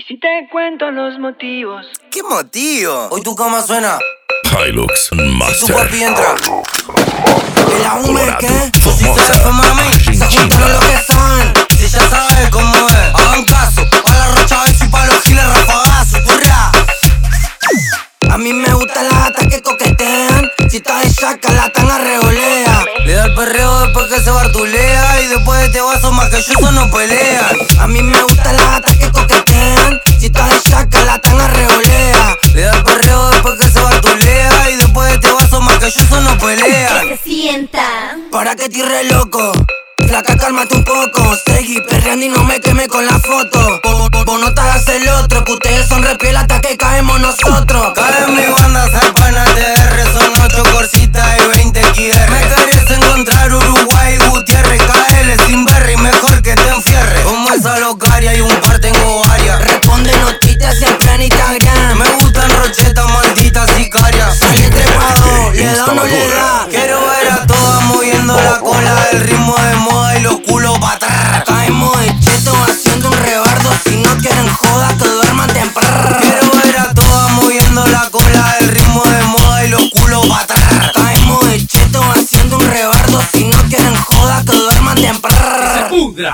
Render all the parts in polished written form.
si te cuento los motivos. ¿Qué motivo? Hoy tu cama suena. Hilux Si tu Master. papi entra. ¿En la UME qué? Si se Famosa. fue mami, se juntaron los que saben. Si ya sabes cómo es, hagan caso. Pa' la rocha beso y pa' los giles rafagazos. ¡Hurra! A mí me gustan las gatas que coquetean. Si está de chaca, la tanga revolea. Le da el perreo después que se bartulea. Y después de este vaso más que yo, eso no pelean. A mí me gustan las gatas que coquetean. Si está de chaca, la tanga revolea. Le da el perreo después que se bartulea. Y después de este vaso más que yo, eso no pelean. Que se sientan. Para que te re loco. Flaca, cálmate un poco. Seguí perreando y no me queme con la foto. Vos no te hagas el otro, que ustedes son repiel hasta que caemos nosotros. Cae mi banda, Salpana TR, son 8 corsitas y 20 QR. Me querés encontrar Uruguay, Gutiérrez, KL, sin berry, mejor que te enfierre. Como esa locaria y un par tengo varias. Responde notitas siempre en Instagram. Me gustan rochetas, malditas sicarias. Sale trepado, le da o no le da. Quiero ver a todas moviendo la cola, el ritmo de moda y los culos pa' atrás. Caemos de cheto haciendo un rebardo, si no quieren joda que duerman temprano. Quiero ver a todas moviendo la cola, el ritmo de moda y los culos pa' atrás. Caemos de cheto haciendo un rebardo, si no quieren joda que duerman temprano.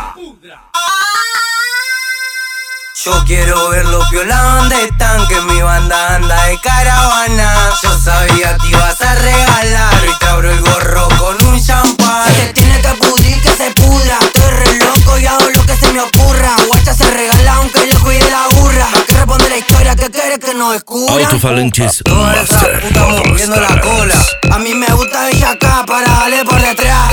Yo quiero ver los piolas donde están, que mi banda anda de caravana. Yo sabía que ibas a regalar, hoy te abro el gorro con un champán. Si se tiene que pudrir, que se pudra. Estoy re loco y hago lo que se me ocurra. Guacha se regala aunque le cuide la burra. Hay que responder la historia, que quieres que nos descubra. Autofalanges Todas esas Master. putas moviendo la cola. A mí me gusta ella acá para darle por detrás.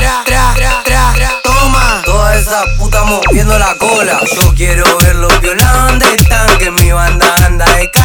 Toma. Todas esas putas moviendo la cola. Yo quiero ver los violas donde están, que mi banda anda de